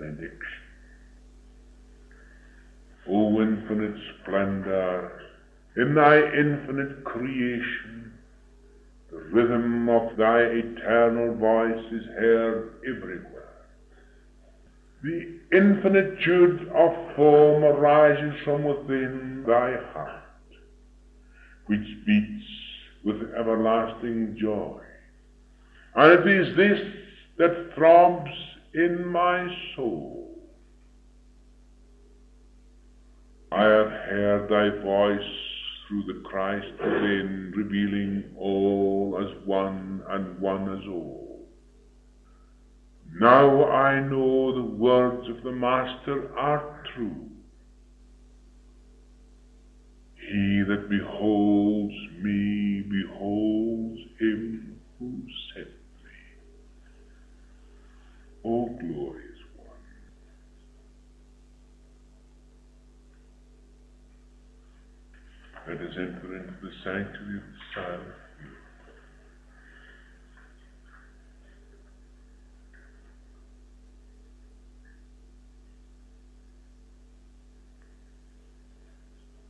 benediction. O infinite splendor, in thy infinite creation, the rhythm of thy eternal voice is heard everywhere. The infinitude of form arises from within thy heart, which beats with everlasting joy. And it is this that throbs in my soul. I have heard thy voice through the Christ within, revealing all as one and one as all. Now I know the words of the Master are true. He that beholds me beholds him who sent me. O glorious one. Let us enter into the sanctuary of silence.